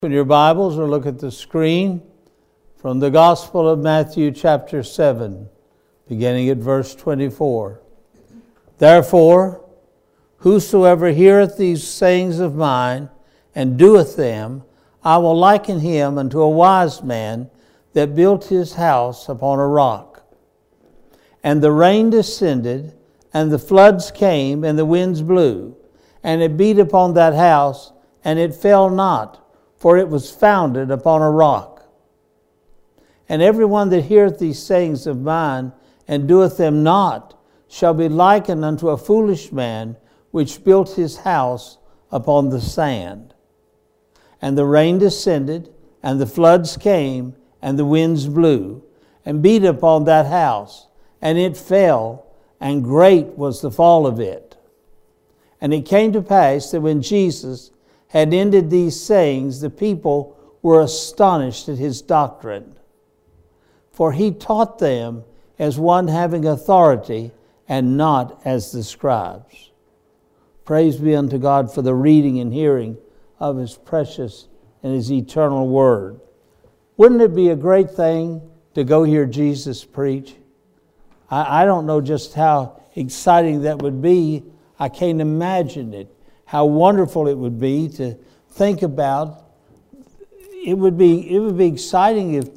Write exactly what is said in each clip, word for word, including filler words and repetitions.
Open your Bibles or look at the screen from the Gospel of Matthew chapter seven, beginning at verse twenty-four. Therefore, whosoever heareth these sayings of mine and doeth them, I will liken him unto a wise man that built his house upon a rock. And the rain descended, and the floods came, and the winds blew, and it beat upon that house, and it fell not, for it was founded upon a rock. And every one that heareth these sayings of mine, and doeth them not, shall be likened unto a foolish man, which built his house upon the sand. And the rain descended, and the floods came, and the winds blew, and beat upon that house, and it fell, and great was the fall of it. And it came to pass that when Jesus had ended these sayings, the people were astonished at his doctrine. For he taught them as one having authority, and not as the scribes. Praise be unto God for the reading and hearing of his precious and his eternal word. Wouldn't it be a great thing to go hear Jesus preach? I, I don't know just how exciting that would be. I can't imagine it. How wonderful it would be to think about. It would be it would be exciting if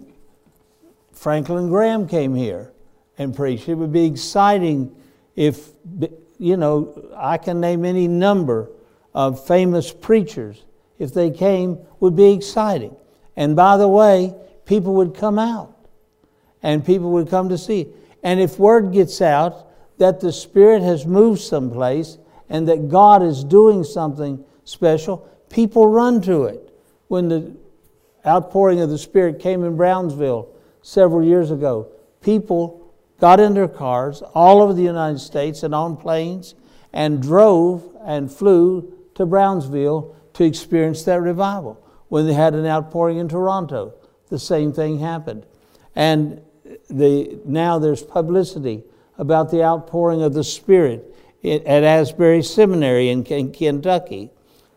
Franklin Graham came here and preached. It would be exciting if, you know, I can name any number of famous preachers. If they came, would be exciting. And by the way, people would come out and people would come to see. And if word gets out that the Spirit has moved someplace and that God is doing something special, people run to it. When the outpouring of the Spirit came in Brownsville several years ago, people got in their cars all over the United States and on planes and drove and flew to Brownsville to experience that revival. When they had an outpouring in Toronto, the same thing happened. And the now there's publicity about the outpouring of the Spirit at Asbury Seminary in Kentucky.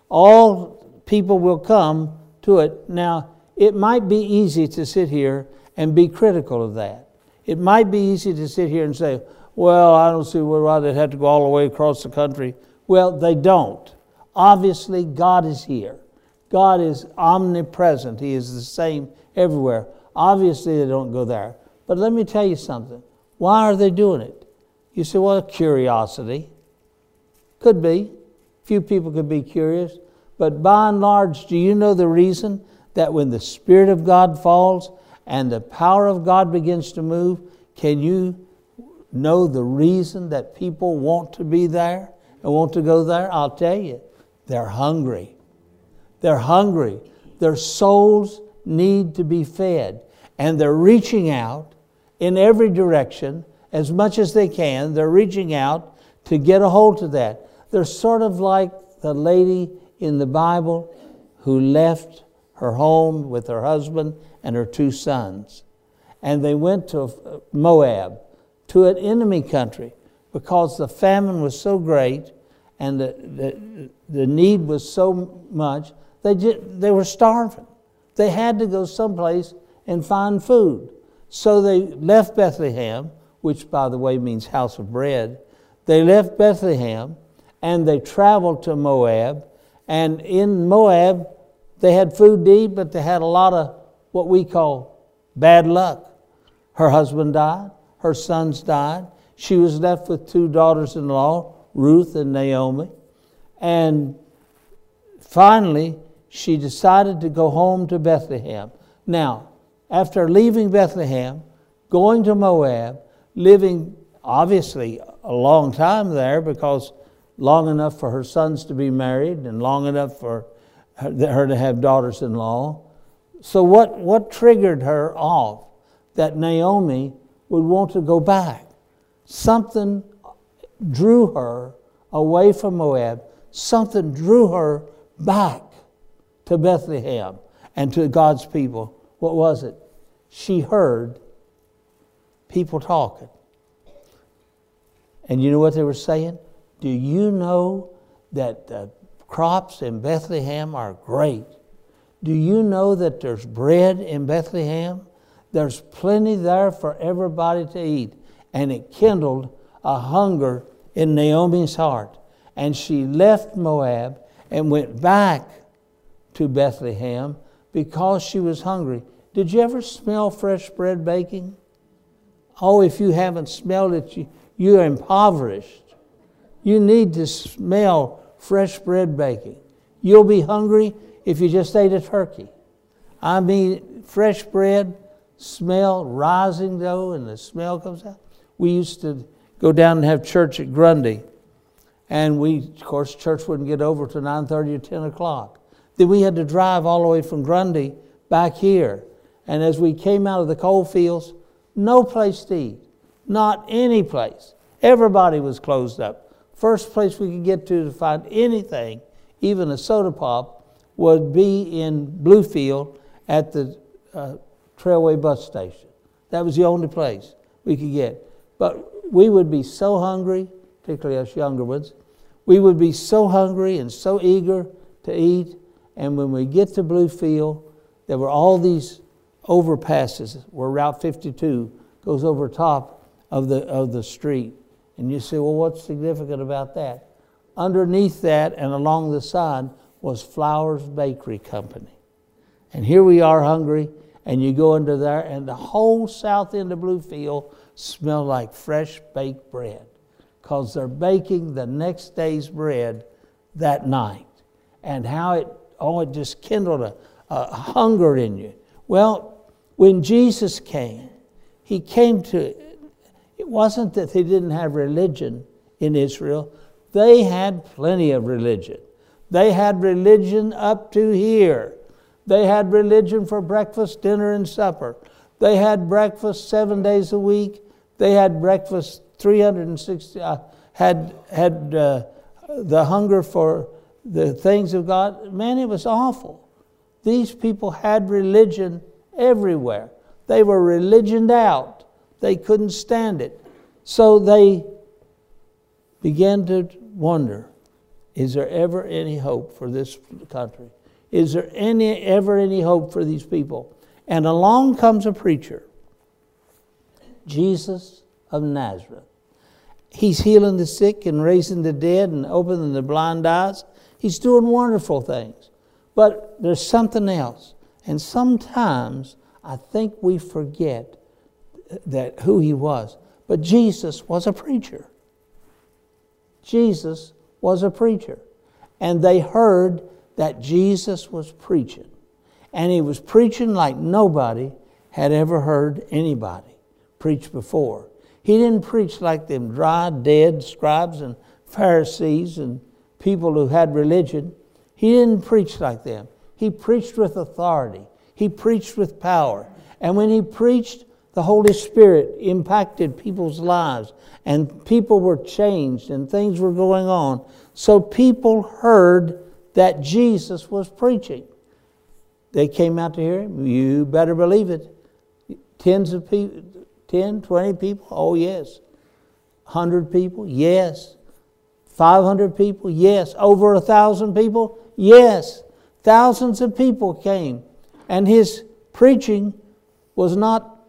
All people will come to it. Now, it might be easy to sit here and be critical of that. It might be easy to sit here and say, well, I don't see why they'd have to go all the way across the country. Well, they don't. Obviously, God is here. God is omnipresent. He is the same everywhere. Obviously, they don't go there. But let me tell you something. Why are they doing it? You say, well, curiosity. Could be. Few people could be curious. But by and large, do you know the reason that when the Spirit of God falls and the power of God begins to move, can you know the reason that people want to be there and want to go there? I'll tell you, they're hungry. They're hungry. Their souls need to be fed. And they're reaching out in every direction as much as they can. They're reaching out to get a hold of that. They're sort of like the lady in the Bible who left her home with her husband and her two sons. And they went to Moab, to an enemy country, because the famine was so great and the, the, the need was so much, they, just, they were starving. They had to go someplace and find food. So they left Bethlehem, which, by the way, means house of bread. They left Bethlehem and they traveled to Moab. And in Moab, they had food to eat, but they had a lot of what we call bad luck. Her husband died. Her sons died. She was left with two daughters-in-law, Ruth and Naomi. And finally, she decided to go home to Bethlehem. Now, after leaving Bethlehem, going to Moab, living obviously a long time there, because long enough for her sons to be married and long enough for her to have daughters-in-law. So what, what triggered her off that Naomi would want to go back? Something drew her away from Moab. Something drew her back to Bethlehem and to God's people. What was it? She heard people talking. And you know what they were saying? Do you know that the crops in Bethlehem are great? Do you know that there's bread in Bethlehem? There's plenty there for everybody to eat. And it kindled a hunger in Naomi's heart. And she left Moab and went back to Bethlehem because she was hungry. Did you ever smell fresh bread baking? Oh, if you haven't smelled it, you, you're impoverished. You need to smell fresh bread baking. You'll be hungry if you just ate a turkey. I mean, fresh bread, smell, rising dough, and the smell comes out. We used to go down and have church at Grundy. And we, of course, church wouldn't get over till nine thirty or ten o'clock. Then we had to drive all the way from Grundy back here. And as we came out of the coal fields, no place to eat. Not any place. Everybody was closed up. First place we could get to to find anything, even a soda pop, would be in Bluefield at the uh, Trailway bus station. That was the only place we could get. But we would be so hungry, particularly us younger ones, we would be so hungry and so eager to eat. And when we get to Bluefield, there were all these overpasses where Route fifty-two goes over top of the of the street. And you say, well, what's significant about that? Underneath that and along the side was Flowers Bakery Company. And here we are hungry, and you go into there, and the whole south end of Bluefield smelled like fresh baked bread, because they're baking the next day's bread that night. And how it, oh, it just kindled a, a hunger in you. Well, when Jesus came, he came to, it wasn't that they didn't have religion in Israel. They had plenty of religion. They had religion up to here. They had religion for breakfast, dinner, and supper. They had breakfast seven days a week. They had breakfast three hundred sixty, uh, had had uh, the hunger for the things of God. Man, it was awful. These people had religion everywhere. They were religioned out. They couldn't stand it. So they began to wonder, is there ever any hope for this country? Is there any ever any hope for these people? And along comes a preacher, Jesus of Nazareth. He's healing the sick and raising the dead and opening the blind eyes. He's doing wonderful things. But there's something else. And sometimes I think we forget that who he was. But Jesus was a preacher. Jesus was a preacher. And they heard that Jesus was preaching. And he was preaching like nobody had ever heard anybody preach before. He didn't preach like them dry, dead scribes and Pharisees and people who had religion. He didn't preach like them. He preached with authority. He preached with power. And when he preached, the Holy Spirit impacted people's lives. And people were changed and things were going on. So people heard that Jesus was preaching. They came out to hear him. You better believe it. Tens of people, ten, twenty people? Oh, yes. one hundred people? Yes. five hundred people? Yes. Over a thousand people? Yes. Thousands of people came. And his preaching was not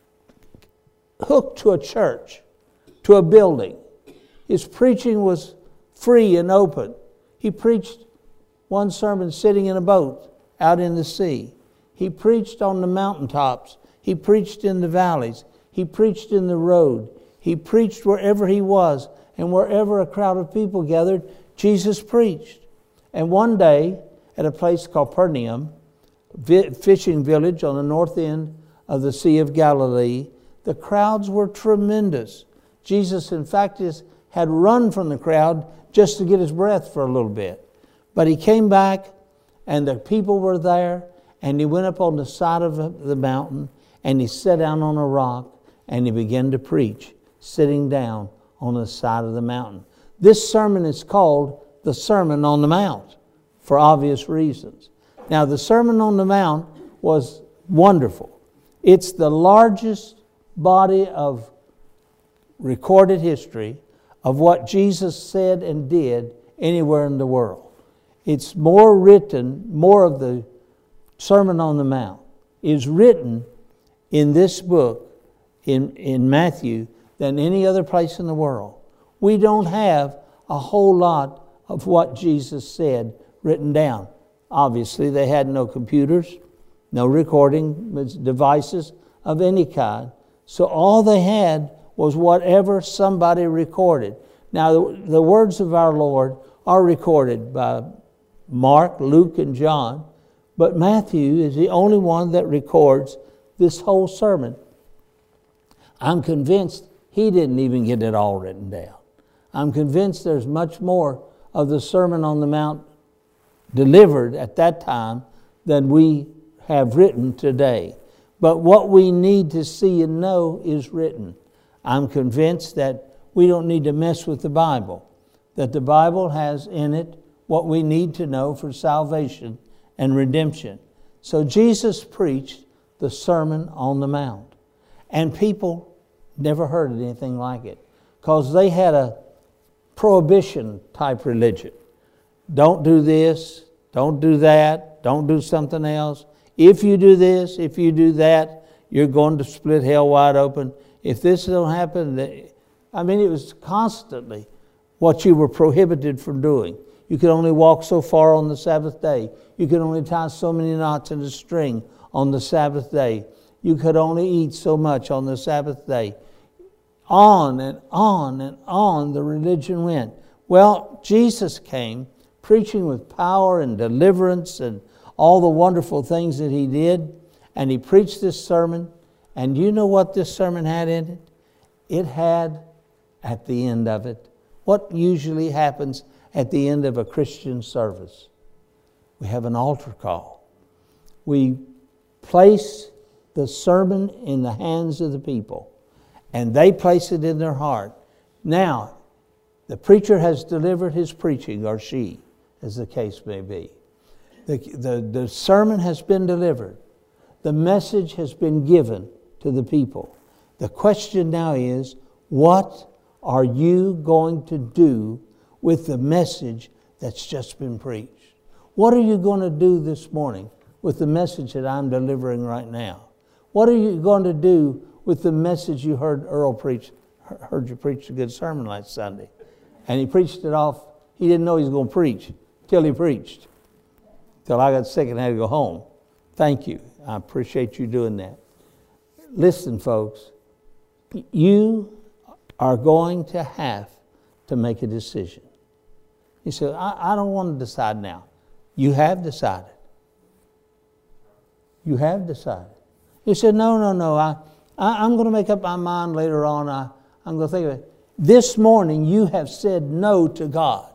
hooked to a church, to a building. His preaching was free and open. He preached one sermon sitting in a boat out in the sea. He preached on the mountaintops. He preached in the valleys. He preached in the road. He preached wherever he was. And wherever a crowd of people gathered, Jesus preached. And one day, at a place called Capernaum, fishing village on the north end of the Sea of Galilee, the crowds were tremendous. Jesus, in fact, is, had run from the crowd just to get his breath for a little bit. But he came back, and the people were there, and he went up on the side of the mountain, and he sat down on a rock, and he began to preach, sitting down on the side of the mountain. This sermon is called the Sermon on the Mount, for obvious reasons. Now, the Sermon on the Mount was wonderful. It's the largest body of recorded history of what Jesus said and did anywhere in the world. It's more written, more of the Sermon on the Mount is written in this book, in, in Matthew, than any other place in the world. We don't have a whole lot of what Jesus said written down. Obviously, they had no computers, no recording devices of any kind. So all they had was whatever somebody recorded. Now, the, the words of our Lord are recorded by Mark, Luke, and John, but Matthew is the only one that records this whole sermon. I'm convinced he didn't even get it all written down. I'm convinced there's much more of the Sermon on the Mount delivered at that time than we have written today. But what we need to see and know is written. I'm convinced that we don't need to mess with the Bible, that the Bible has in it what we need to know for salvation and redemption. So Jesus preached the Sermon on the Mount, and people never heard anything like it because they had a prohibition type religion. Don't do this, don't do that, don't do something else. If you do this, if you do that, you're going to split hell wide open. If this don't happen, I mean, it was constantly what you were prohibited from doing. You could only walk so far on the Sabbath day. You could only tie so many knots in a string on the Sabbath day. You could only eat so much on the Sabbath day. On and on and on the religion went. Well, Jesus came preaching with power and deliverance and all the wonderful things that he did. And he preached this sermon. And you know what this sermon had in it? It had, at the end of it, what usually happens at the end of a Christian service. We have an altar call. We place the sermon in the hands of the people, and they place it in their heart. Now, the preacher has delivered his preaching, or she, as the case may be. The, the, the sermon has been delivered. The message has been given to the people. The question now is, what are you going to do with the message that's just been preached? What are you going to do this morning with the message that I'm delivering right now? What are you going to do with the message you heard Earl preach? Heard you preach a good sermon last Sunday. And he preached it off. He didn't know he was going to preach till he preached. Till I got sick and had to go home. Thank you. I appreciate you doing that. Listen, folks. You are going to have to make a decision. You say, I, I don't want to decide now. You have decided. You have decided. You said, no, no, no. I, I, I'm going to make up my mind later on. I, I'm going to think of it. This morning, you have said no to God.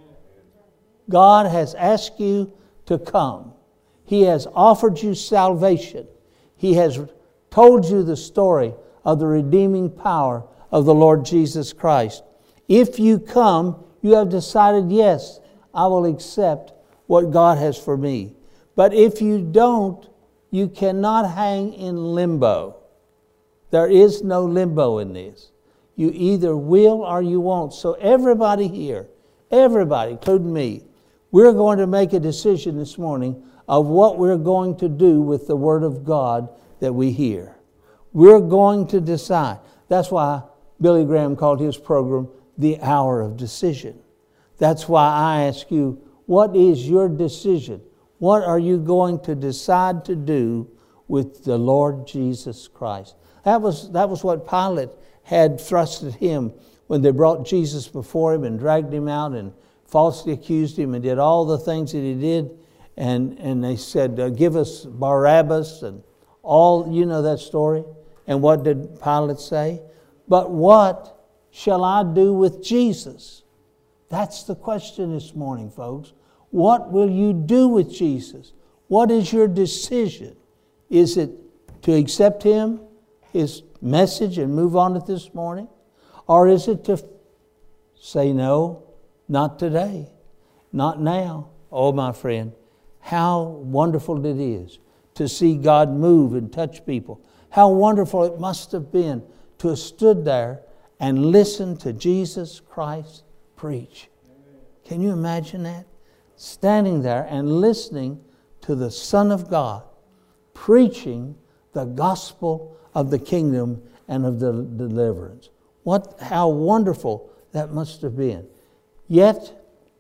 God has asked you to come. He has offered you salvation. He has told you the story of the redeeming power of the Lord Jesus Christ. If you come, you have decided, yes, I will accept what God has for me. But if you don't, you cannot hang in limbo. There is no limbo in this. You either will or you won't. So everybody here, everybody, including me, we're going to make a decision this morning of what we're going to do with the Word of God that we hear. We're going to decide. That's why Billy Graham called his program The Hour of Decision. That's why I ask you, what is your decision? What are you going to decide to do with the Lord Jesus Christ? That was, that was what Pilate had thrust at him when they brought Jesus before him and dragged him out and falsely accused him and did all the things that he did. And, and they said, uh, give us Barabbas and all, you know that story. And what did Pilate say? But what shall I do with Jesus? That's the question this morning, folks. What will you do with Jesus? What is your decision? Is it to accept Him, His message, and move on it this morning? Or is it to say, no, not today, not now? Oh, my friend, how wonderful it is to see God move and touch people. How wonderful it must have been to have stood there and listened to Jesus Christ preach. Can you imagine that? Standing there and listening to the Son of God, preaching the gospel of the kingdom and of the deliverance. What, how wonderful that must have been. Yet,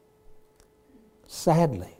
sadly,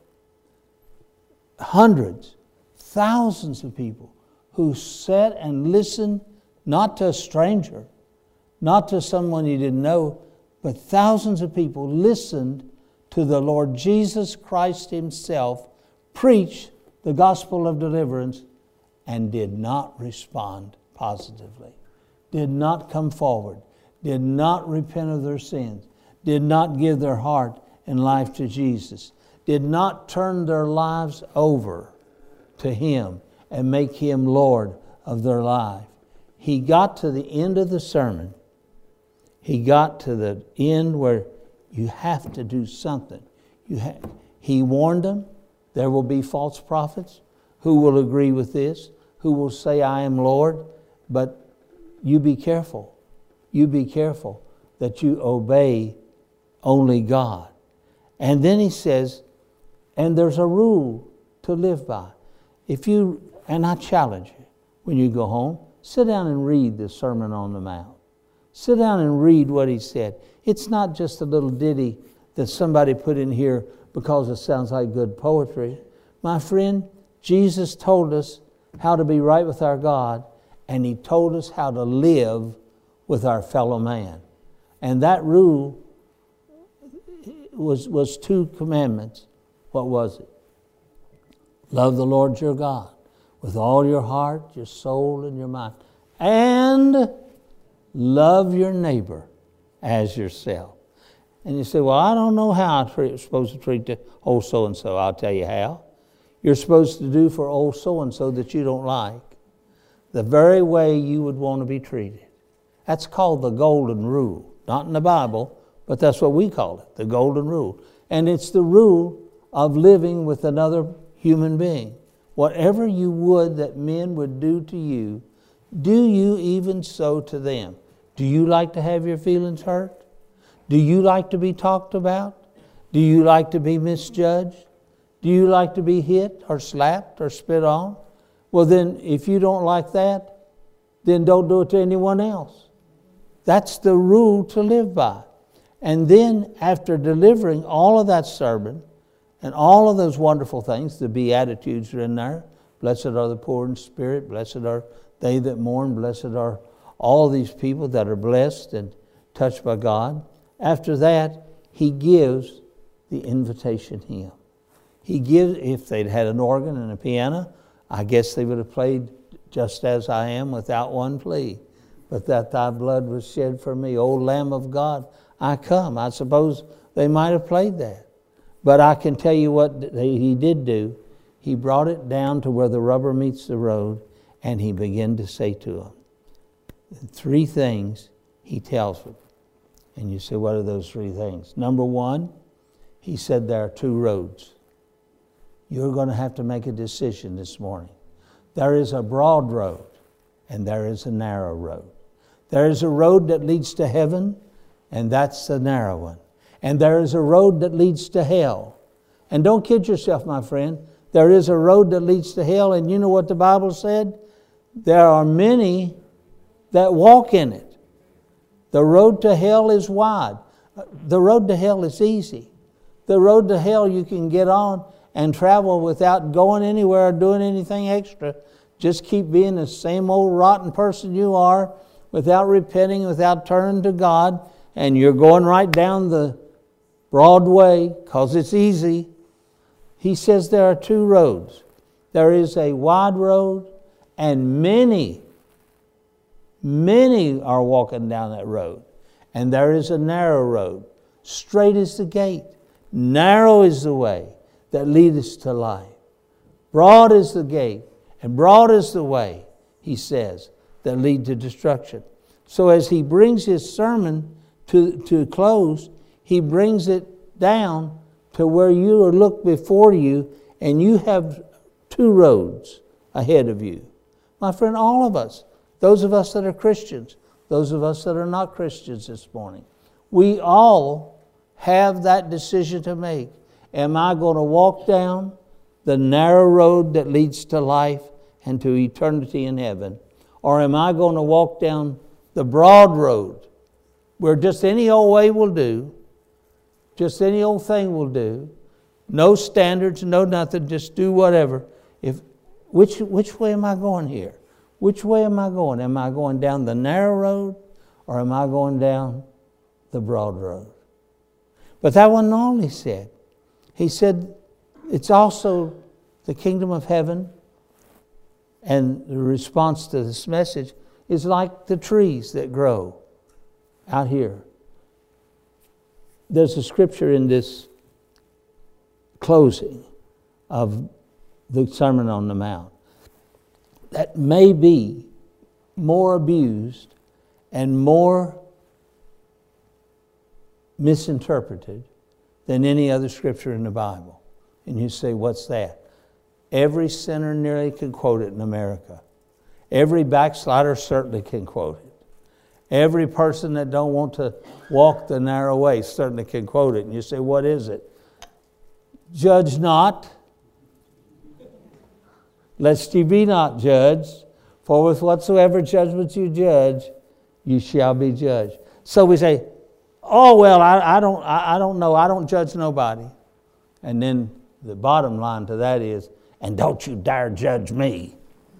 hundreds, thousands of people who sat and listened, not to a stranger, not to someone you didn't know, but thousands of people listened to the Lord Jesus Christ himself preach the gospel of deliverance and did not respond positively, did not come forward, did not repent of their sins, did not give their heart and life to Jesus, did not turn their lives over to him and make him Lord of their life. He got to the end of the sermon. He got to the end where you have to do something. You ha- he warned them, there will be false prophets who will agree with this, who will say, I am Lord, but you be careful. You be careful that you obey only God. And then he says, and there's a rule to live by. If you, and I challenge you, when you go home, sit down and read the Sermon on the Mount. Sit down and read what he said. It's not just a little ditty that somebody put in here because it sounds like good poetry. My friend, Jesus told us how to be right with our God, and he told us how to live with our fellow man. And that rule was, was two commandments. What was it? Love the Lord your God with all your heart, your soul, and your mind. And love your neighbor as yourself. And you say, well, I don't know how I'm supposed to treat the old so-and-so. I'll tell you how. You're supposed to do for old so-and-so that you don't like the very way you would want to be treated. That's called the golden rule. Not in the Bible, but that's what we call it, the golden rule. And it's the rule of living with another human being. Whatever you would that men would do to you, do you even so to them. Do you like to have your feelings hurt? Do you like to be talked about? Do you like to be misjudged? Do you like to be hit or slapped or spit on? Well then, if you don't like that, then don't do it to anyone else. That's the rule to live by. And then after delivering all of that sermon and all of those wonderful things, the Beatitudes are in there. Blessed are the poor in spirit. Blessed are they that mourn. Blessed are all these people that are blessed and touched by God. After that, he gives the invitation hymn. He gives, if they'd had an organ and a piano, I guess they would have played Just As I Am without one plea. But that thy blood was shed for me, O Lamb of God, I come. I suppose they might have played that. But I can tell you what he did do. He brought it down to where the rubber meets the road, and he began to say to them, three things he tells them. And you say, what are those three things? Number one, he said there are two roads. You're going to have to make a decision this morning. There is a broad road, and there is a narrow road. There is a road that leads to heaven, and that's the narrow one. And there is a road that leads to hell. And don't kid yourself, my friend. There is a road that leads to hell, and you know what the Bible said? There are many that walk in it. The road to hell is wide. The road to hell is easy. The road to hell you can get on and travel without going anywhere or doing anything extra. Just keep being the same old rotten person you are without repenting, without turning to God, and you're going right down the broad way because it's easy. He says there are two roads. There is a wide road, and many Many are walking down that road. And there is a narrow road. Straight is the gate. Narrow is the way that leadeth to life. Broad is the gate. And broad is the way, he says, that lead to destruction. So as he brings his sermon to, to close, he brings it down to where you look before you and you have two roads ahead of you. My friend, all of us, those of us that are Christians, those of us that are not Christians this morning, we all have that decision to make. Am I going to walk down the narrow road that leads to life and to eternity in heaven? Or am I going to walk down the broad road where just any old way will do, just any old thing will do, no standards, no nothing, just do whatever? If which which way am I going here? Which way am I going? Am I going down the narrow road or am I going down the broad road? But that wasn't all he said. He said it's also the kingdom of heaven, and the response to this message is like the trees that grow out here. There's a scripture in this closing of the Sermon on the Mount that may be more abused and more misinterpreted than any other scripture in the Bible. And you say, what's that? Every sinner nearly can quote it in America. Every backslider certainly can quote it. Every person that don't want to walk the narrow way certainly can quote it. And you say, what is it? Judge not, lest ye be not judged. For with whatsoever judgment you judge, you shall be judged. So we say, oh, well, I, I don't I, I don't know. I don't judge nobody. And then the bottom line to that is, and don't you dare judge me.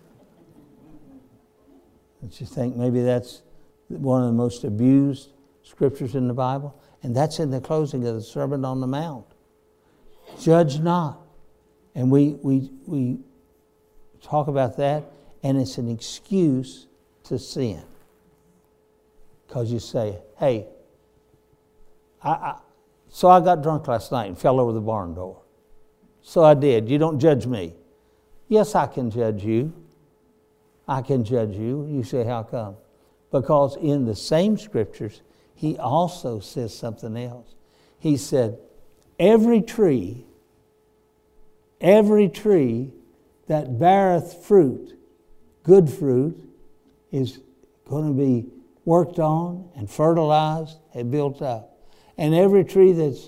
Don't you think maybe that's one of the most abused scriptures in the Bible? And that's in the closing of the Sermon on the Mount. Judge not. And we we we talk about that, and it's an excuse to sin. Because you say, hey, I, I so I got drunk last night and fell over the barn door. So I did. You don't judge me. Yes, I can judge you. I can judge you. You say, how come? Because in the same scriptures, he also says something else. He said, every tree, every tree that beareth fruit, good fruit, is going to be worked on and fertilized and built up. And every tree that's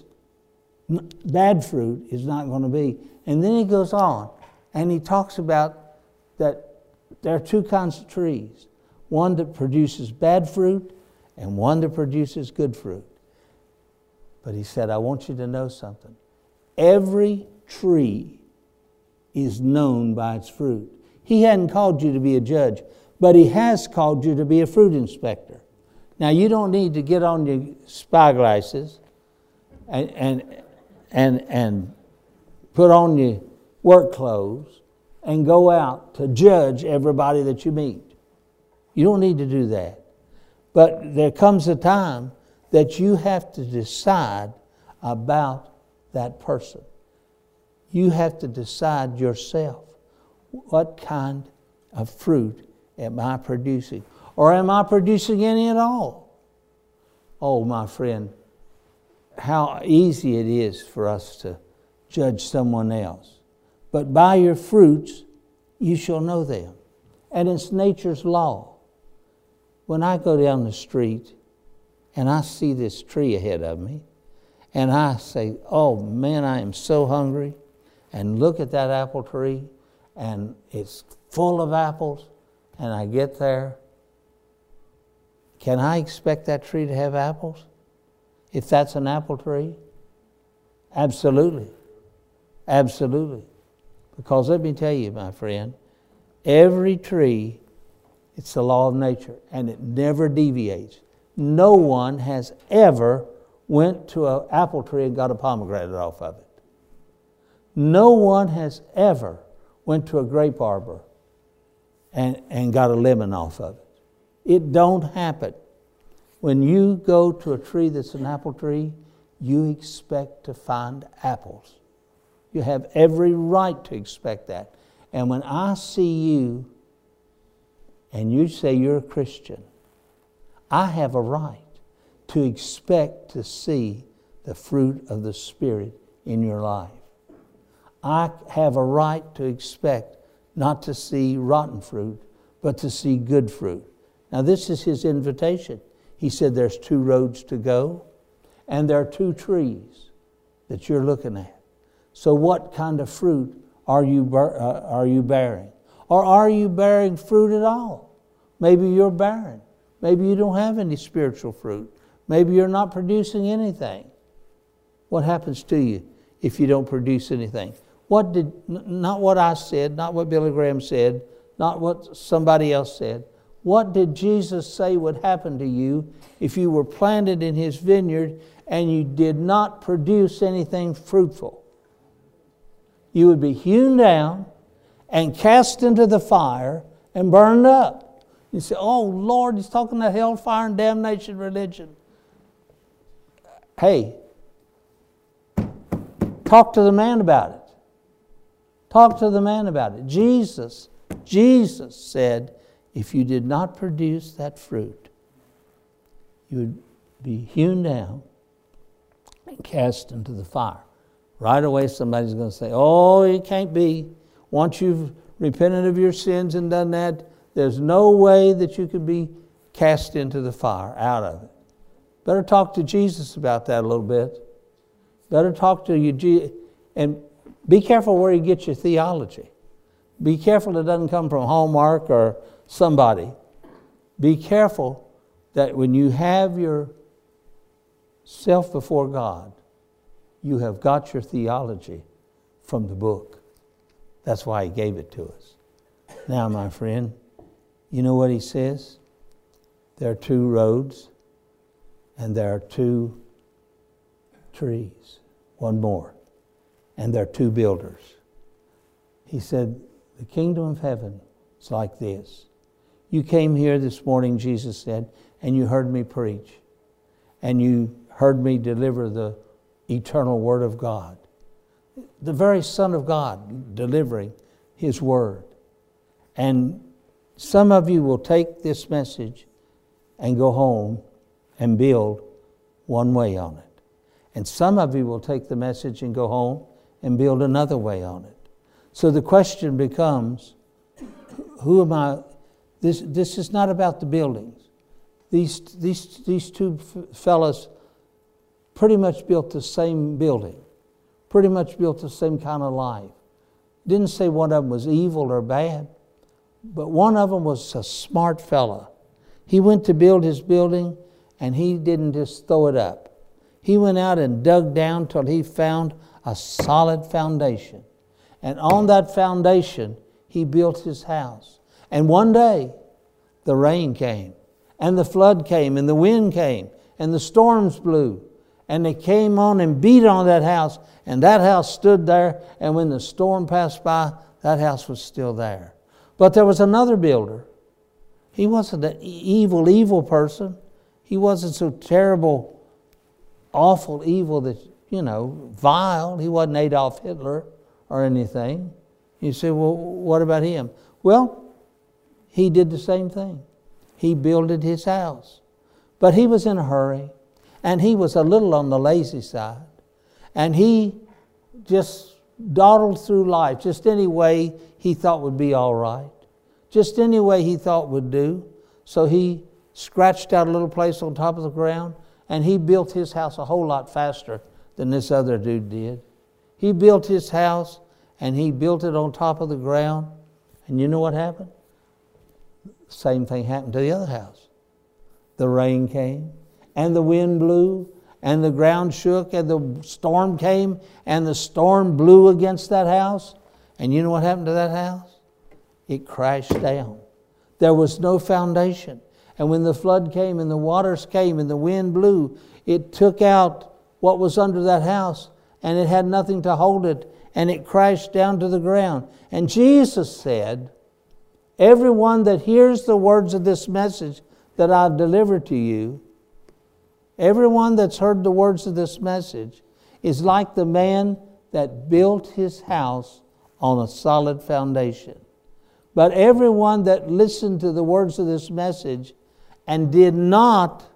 bad fruit is not going to be. And then he goes on and he talks about that there are two kinds of trees. One that produces bad fruit and one that produces good fruit. But he said, I want you to know something. Every tree is known by its fruit. He hadn't called you to be a judge, but he has called you to be a fruit inspector. Now, you don't need to get on your spyglasses and and and, and put on your work clothes and go out to judge everybody that you meet. You don't need to do that. But there comes a time that you have to decide about that person. You have to decide yourself, what kind of fruit am I producing? Or am I producing any at all? Oh, my friend, how easy it is for us to judge someone else. But by your fruits, you shall know them. And it's nature's law. When I go down the street and I see this tree ahead of me, and I say, oh man, I am so hungry, and look at that apple tree, and it's full of apples, and I get there, can I expect that tree to have apples? If that's an apple tree? Absolutely. Absolutely. Because let me tell you, my friend, every tree, it's the law of nature, and it never deviates. No one has ever went to an apple tree and got a pomegranate off of it. No one has ever went to a grape arbor and, and got a lemon off of it. It don't happen. When you go to a tree that's an apple tree, you expect to find apples. You have every right to expect that. And when I see you and you say you're a Christian, I have a right to expect to see the fruit of the Spirit in your life. I have a right to expect not to see rotten fruit, but to see good fruit. Now, this is his invitation. He said there's two roads to go, and there are two trees that you're looking at. So what kind of fruit are you, uh, are you bearing? Or are you bearing fruit at all? Maybe you're barren. Maybe you don't have any spiritual fruit. Maybe you're not producing anything. What happens to you if you don't produce anything? What did, not what I said, not what Billy Graham said, not what somebody else said. What did Jesus say would happen to you if you were planted in His vineyard and you did not produce anything fruitful? You would be hewn down and cast into the fire and burned up. You say, oh, Lord, He's talking about hellfire and damnation religion. Hey, talk to the man about it. Talk to the man about it. Jesus, Jesus said, if you did not produce that fruit, you would be hewn down and cast into the fire. Right away, somebody's going to say, oh, it can't be. Once you've repented of your sins and done that, there's no way that you could be cast into the fire, out of it. Better talk to Jesus about that a little bit. Better talk to you. And be careful where you get your theology. Be careful it doesn't come from Hallmark or somebody. Be careful that when you have your self before God, you have got your theology from the book. That's why He gave it to us. Now, my friend, you know what He says? There are two roads and there are two trees. One more. And there are two builders. He said, the kingdom of heaven is like this. You came here this morning, Jesus said, and you heard me preach. And you heard me deliver the eternal Word of God. The very Son of God delivering His Word. And some of you will take this message and go home and build one way on it. And some of you will take the message and go home and build another way on it. So the question becomes, who am I? This, this is not about the buildings. These, these, these two f- fellas pretty much built the same building, pretty much built the same kind of life. Didn't say one of them was evil or bad, but one of them was a smart fella. He went to build his building, and he didn't just throw it up. He went out and dug down till he found a solid foundation. And on that foundation, he built his house. And one day, the rain came, and the flood came, and the wind came, and the storms blew. And they came on and beat on that house, and that house stood there, and when the storm passed by, that house was still there. But there was another builder. He wasn't an evil, evil person. He wasn't so terrible, awful evil that, you know, vile. He wasn't Adolf Hitler or anything. You say, well, what about him? Well, he did the same thing. He builded his house. But he was in a hurry, and he was a little on the lazy side. And he just dawdled through life, just any way he thought would be all right. Just any way he thought would do. So he scratched out a little place on top of the ground, and he built his house a whole lot faster than this other dude did. He built his house, and he built it on top of the ground. And you know what happened? Same thing happened to the other house. The rain came, and the wind blew, and the ground shook, and the storm came, and the storm blew against that house. And you know what happened to that house? It crashed down. There was no foundation. And when the flood came and the waters came and the wind blew, it took out what was under that house, and it had nothing to hold it, and it crashed down to the ground. And Jesus said, everyone that hears the words of this message that I've delivered to you, everyone that's heard the words of this message is like the man that built his house on a solid foundation. But everyone that listened to the words of this message and did not,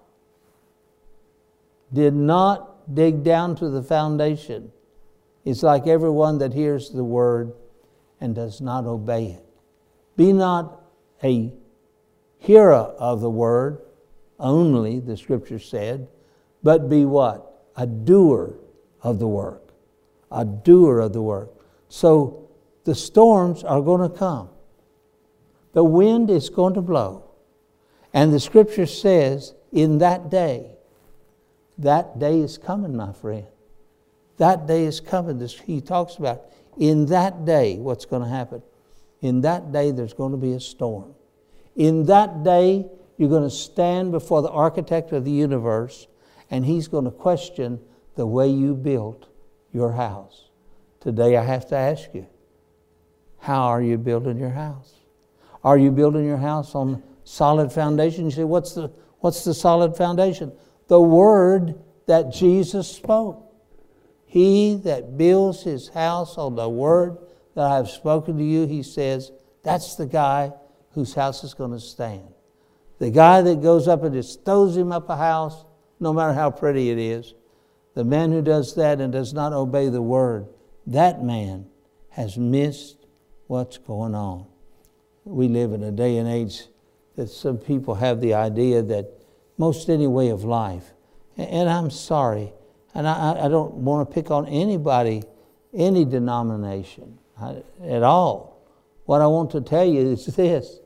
did not dig down to the foundation is like everyone that hears the word and does not obey it. Be not a hearer of the word only, the scripture said, but be what? A doer of the work. A doer of the work. So The storms are going to come. The wind is going to blow. And the Scripture says, in that day, that day is coming, my friend. That day is coming. This, he talks about, in that day, what's going to happen. In that day, there's going to be a storm. In that day, you're going to stand before the architect of the universe, and he's going to question the way you built your house. Today, I have to ask you, how are you building your house? Are you building your house on solid foundation? You say, what's the, what's the solid foundation? The word that Jesus spoke. He that builds his house on the word that I have spoken to you, he says, that's the guy whose house is going to stand. The guy that goes up and just throws him up a house, no matter how pretty it is, the man who does that and does not obey the word, that man has missed what's going on. We live in a day and age that some people have the idea that most any way of life, and I'm sorry, and I, I don't want to pick on anybody, any denomination at all. What I want to tell you is this.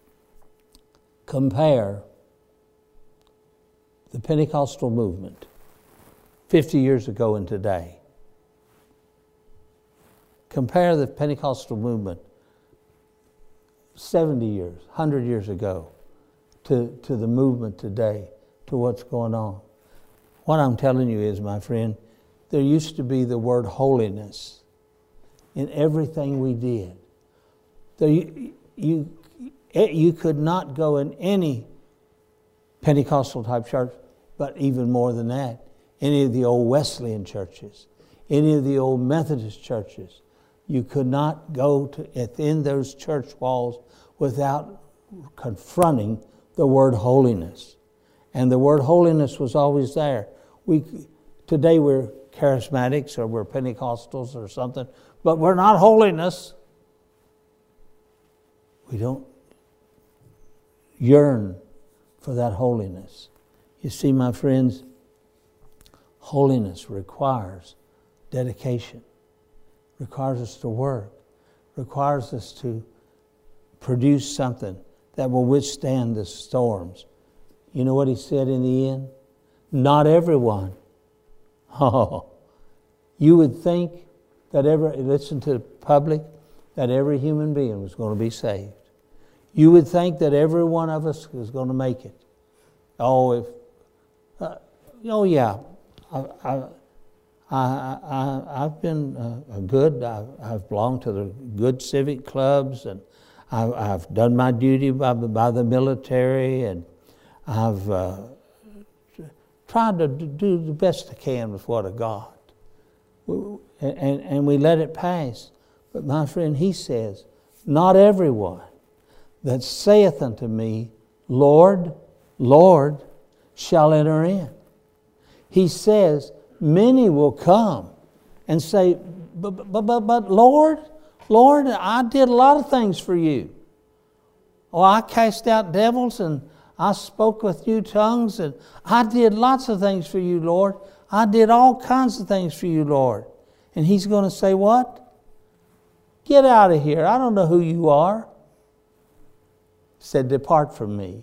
Compare the Pentecostal movement fifty years ago and today. Compare the Pentecostal movement seventy years, one hundred years ago to, to the movement today, to what's going on. What I'm telling you is, my friend, there used to be the word holiness in everything we did. There, you, you, you could not go in any Pentecostal type church, but even more than that, any of the old Wesleyan churches, any of the old Methodist churches. You could not go to within those church walls without confronting the word holiness. And the word holiness was always there. We today we're charismatics or we're Pentecostals or something, but we're not holiness. We don't yearn for that holiness. You see, my friends, holiness requires dedication, requires us to work, requires us to produce something that will withstand the storms. You know what he said in the end? Not everyone. Oh, you would think that every, listen to the public, that every human being was going to be saved. You would think that every one of us was going to make it. Oh, if, uh, oh yeah, I, I, I, I, I've been uh, a good, I, I've belonged to the good civic clubs, and I've, I've done my duty by, by the military, and I've uh, tried to do the best I can with what I got. And, and, and we let it pass. But my friend, he says, not everyone that saith unto me, Lord, Lord, shall enter in. He says, many will come and say, but, but, but, but Lord, Lord, I did a lot of things for you. Oh, I cast out devils, and I spoke with new tongues, and I did lots of things for you, Lord. I did all kinds of things for you, Lord. And he's going to say, what? Get out of here. I don't know who you are. He said, depart from me.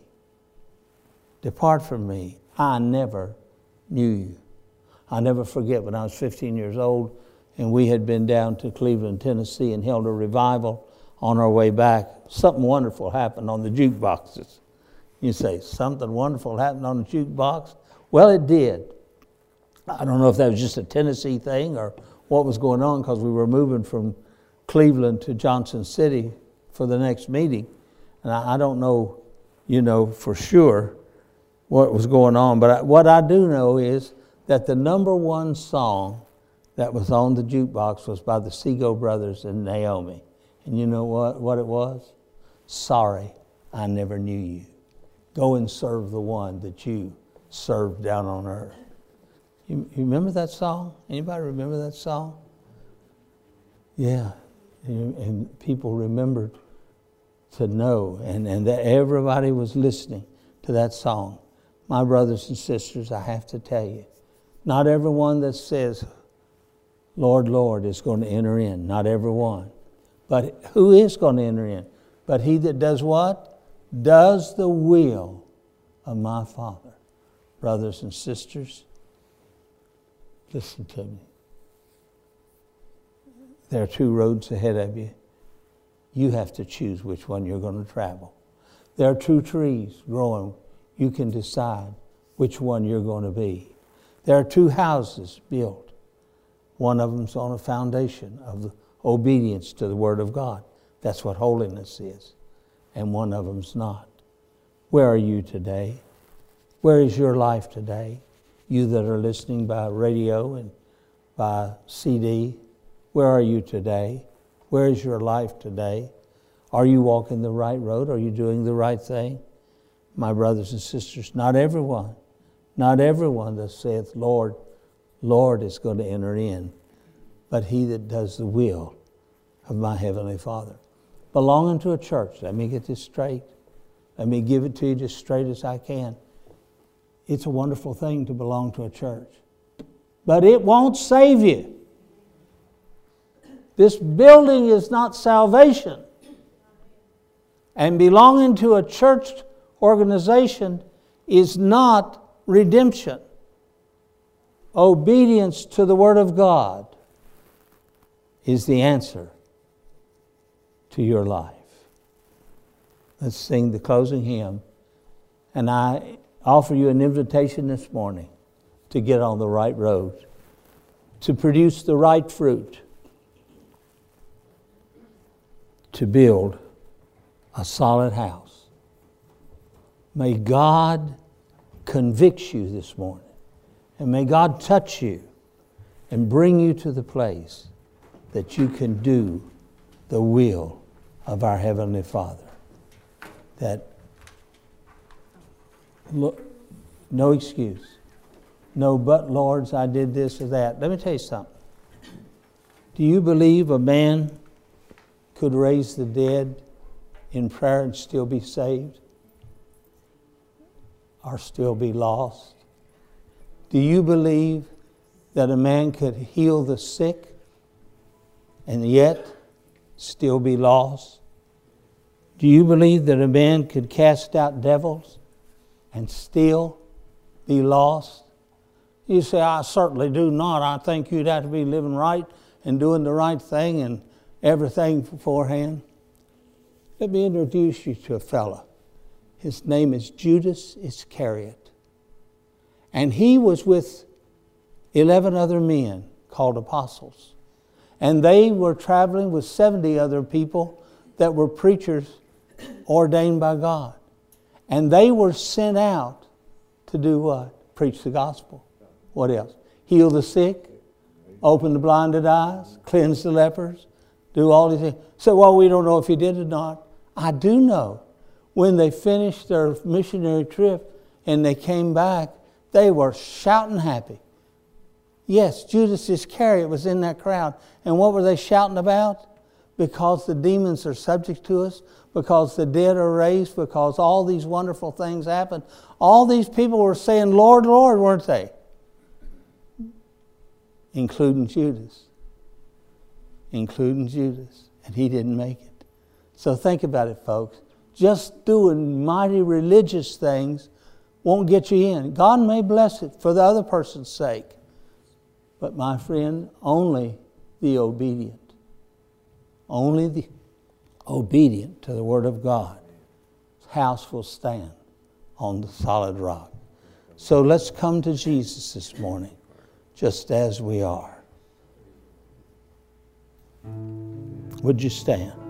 Depart from me. I never knew you. I'll never forget when I was fifteen years old, and we had been down to Cleveland, Tennessee, and held a revival. On our way back, something wonderful happened on the jukeboxes. You say, something wonderful happened on the jukebox? Well, it did. I don't know if that was just a Tennessee thing or what was going on, because we were moving from Cleveland to Johnson City for the next meeting. And I, I don't know, you know, for sure what was going on. But I, what I do know is that the number one song that was on the jukebox was by the Seago Brothers and Naomi. And you know what, what it was? Sorry, I never knew you. Go and serve the one that you served down on earth. You, you remember that song? Anybody remember that song? Yeah. And, and people remembered to know, and, and that everybody was listening to that song. My brothers and sisters, I have to tell you, not everyone that says, Lord, Lord, is going to enter in. Not everyone. But who is going to enter in? But he that does what? Does the will of my Father. Brothers and sisters, listen to me. There are two roads ahead of you. You have to choose which one you're going to travel. There are two trees growing. You can decide which one you're going to be. There are two houses built. One of them's on a foundation of the obedience to the Word of God. That's what holiness is. And one of them's not. Where are you today? Where is your life today? You that are listening by radio and by C D, where are you today? Where is your life today? Are you walking the right road? Are you doing the right thing? My brothers and sisters, not everyone, not everyone that saith, Lord, Lord is going to enter in, but he that does the will of my heavenly Father. Belonging to a church, let me get this straight. Let me give it to you as straight as I can. It's a wonderful thing to belong to a church, but it won't save you. This building is not salvation. And belonging to a church organization is not redemption. Obedience to the Word of God is the answer to your life. Let's sing the closing hymn. And I offer you an invitation this morning to get on the right road, to produce the right fruit, to build a solid house. May God convict you this morning, and may God touch you and bring you to the place that you can do the will of our Heavenly Father. That, look, no excuse. No, but Lords, I did this or that. Let me tell you something. Do you believe a man could raise the dead in prayer and still be saved? Or still be lost? Do you believe that a man could heal the sick and yet still be lost? Do you believe that a man could cast out devils and still be lost? You say, I certainly do not. I think you'd have to be living right and doing the right thing and everything beforehand. Let me introduce you to a fellow. His name is Judas Iscariot. And he was with eleven other men called apostles. And they were traveling with seventy other people that were preachers ordained by God. And they were sent out to do what? Preach the gospel. What else? Heal the sick, open the blinded eyes, cleanse the lepers, do all these things. So, well, we don't know if he did or not. I do know. When they finished their missionary trip and they came back, they were shouting happy. Yes, Judas Iscariot was in that crowd. And what were they shouting about? Because the demons are subject to us, because the dead are raised, because all these wonderful things happen. All these people were saying, Lord, Lord, weren't they? Including Judas. Including Judas. And he didn't make it. So think about it, folks. Just doing mighty religious things won't get you in. God may bless it for the other person's sake. But my friend, only the obedient. Only the obedient to the Word of God. His house will stand on the solid rock. So let's come to Jesus this morning, just as we are. Would you stand?